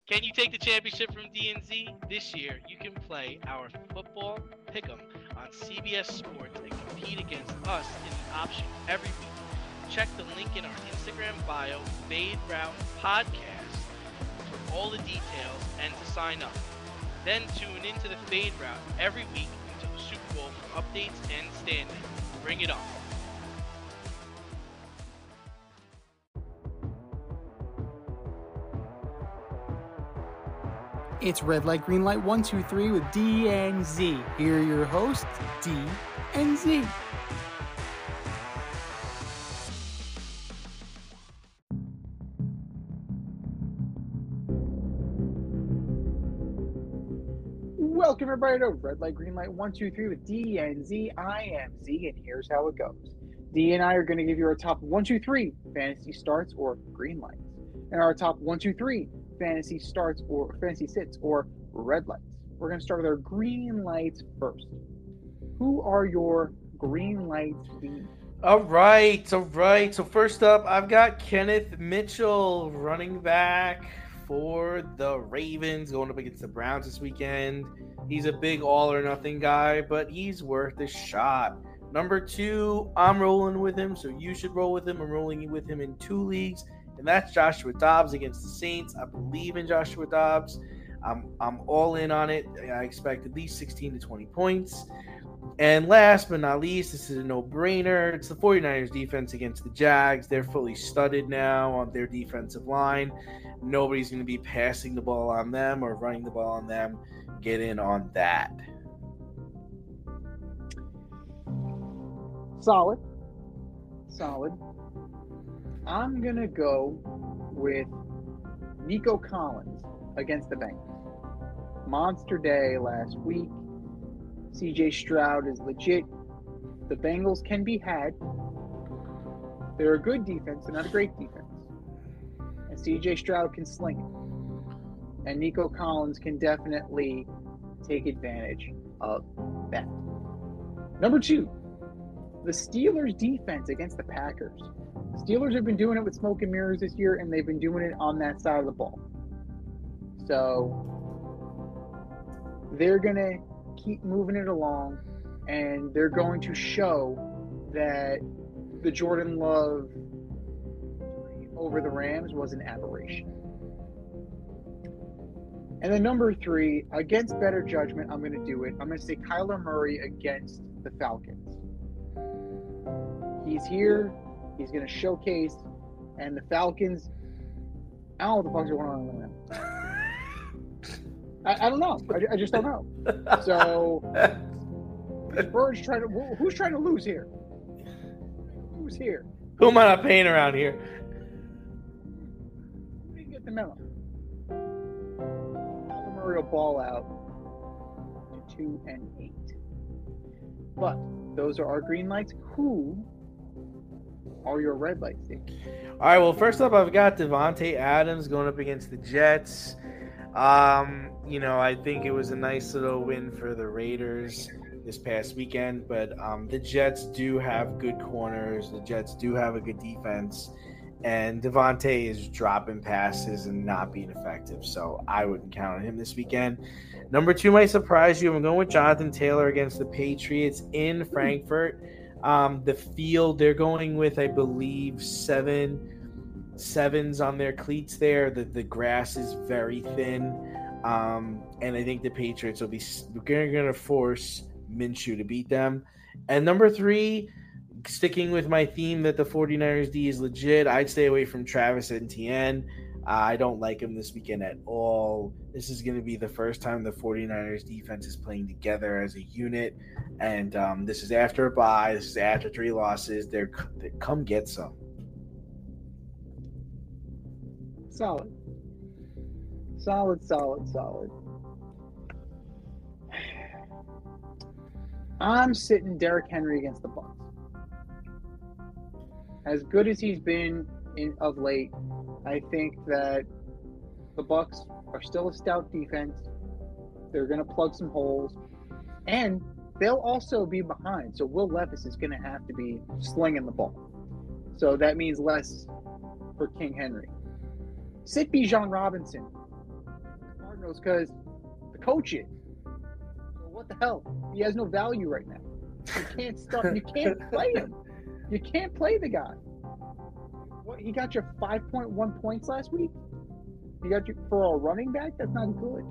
Can you take the championship from DNZ? This year, you can play our football pick'em on CBS Sports and compete against us in the option every week. Check the link in our Instagram bio, Fade Route Podcast, for all the details and to sign up. Then tune into the Fade Route every week until the Super Bowl for updates and standings. Bring it on. It's Red Light, Green Light 1, 2, 3 with D and Z. Here are your hosts, D and Z. Welcome everybody to Red Light, Green Light 1, 2, 3 with D and Z. I am Z, and here's how it goes. D and I are going to give you our top 1, 2, 3 fantasy starts or green lights, and our top 1, 2, 3 fantasy starts or fantasy sits or red lights. We're going to start with our green lights first. Who are your green lights? All right. So first up, I've got Kenneth Mitchell, running back for the Ravens, going up against the Browns this weekend. He's a big all or nothing guy, but he's worth a shot. Number 2, I'm rolling with him, so you should roll with him. I'm rolling with him in 2 leagues. And that's Joshua Dobbs against the Saints. I believe in Joshua Dobbs. I'm all in on it. I expect at least 16 to 20 points. And last but not least, this is a no-brainer. It's the 49ers defense against the Jags. They're fully studded now on their defensive line. Nobody's going to be passing the ball on them or running the ball on them. Get in on that. Solid. I'm going to go with Nico Collins against the Bengals. Monster day last week. CJ Stroud is legit. The Bengals can be had. They're a good defense. They're not a great defense. And CJ Stroud can sling it. And Nico Collins can definitely take advantage of that. Number 2, the Steelers defense against the Packers. The Steelers have been doing it with smoke and mirrors this year, and they've been doing it on that side of the ball. So they're going to keep moving it along, and they're going to show that the Jordan Love over the Rams was an aberration. And then number 3, against better judgment, I'm going to do it. I'm going to say Kyler Murray against the Falcons. He's here. He's going to showcase, and the Falcons, I don't know what the fuck's going on with them. I don't know. I just don't know. So, Bird's who's trying to lose here? Who's here? Who am I not paying around here? Who didn't get the memo? Kyler Murray will ball out to 2 and 8. But those are our green lights. Who are your red lights, Dave? All right, well, first up, I've got Devontae Adams going up against the Jets. I think it was a nice little win for the Raiders this past weekend, but the Jets do have good corners. The Jets do have a good defense, and Devontae is dropping passes and not being effective, so I wouldn't count on him this weekend. Number 2 might surprise you. I'm going with Jonathan Taylor against the Patriots in Frankfurt. The field, they're going with, I believe, 7s on their cleats there. The grass is very thin. And I think the Patriots will be going to force Minshew to beat them. And number 3, sticking with my theme that the 49ers D is legit, I'd stay away from Travis Etienne. I don't like him this weekend at all. This is going to be the first time the 49ers defense is playing together as a unit. And this is after a bye. This is after 3 losses. They come get some. Solid. I'm sitting Derrick Henry against the Bucs. As good as he's been of late, I think that the Bucs are still a stout defense. They're going to plug some holes, and they'll also be behind. So Will Levis is going to have to be slinging the ball. So that means less for King Henry. Sit Bijan Robinson Cardinals because the coach is. So what the hell? He has no value right now. You can't start. You can't play him. You can't play the guy. What? He got you 5.1 points last week. He got you for a running back. That's not good.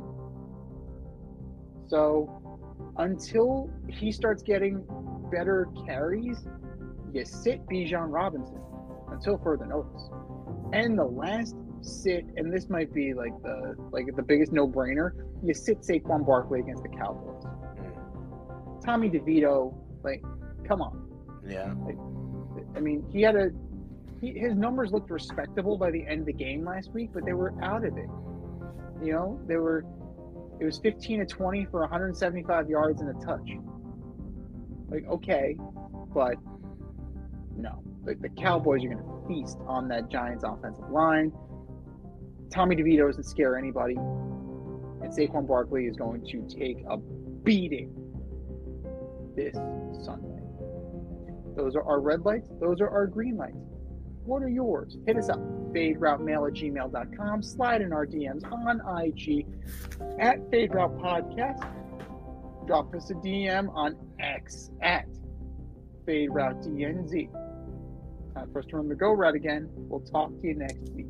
So until he starts getting better carries, you sit Bijan Robinson until further notice. And the last sit, and this might be like the biggest no-brainer, you sit Saquon Barkley against the Cowboys. Tommy DeVito, like, come on. Yeah. Like, I mean, his numbers looked respectable by the end of the game last week, but they were out of it. You know, it was 15 to 20 for 175 yards and a touch. Like, okay, but no. Like, the Cowboys are going to feast on that Giants offensive line. Tommy DeVito doesn't scare anybody. And Saquon Barkley is going to take a beating this Sunday. Those are our red lights. Those are our green lights. What are yours? Hit us up. FadeRouteMail@gmail.com. Slide in our DMs on IG at FadeRoute Podcast. Drop us a DM on X at FadeRouteDNZ. Time for us to run the go route again. We'll talk to you next week.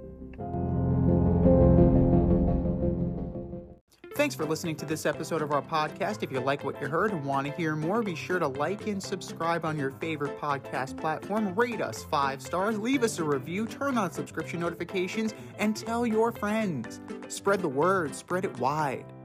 Thanks for listening to this episode of our podcast. If you like what you heard and want to hear more, be sure to like and subscribe on your favorite podcast platform. Rate us 5 stars, leave us a review, turn on subscription notifications, and tell your friends. Spread the word, spread it wide.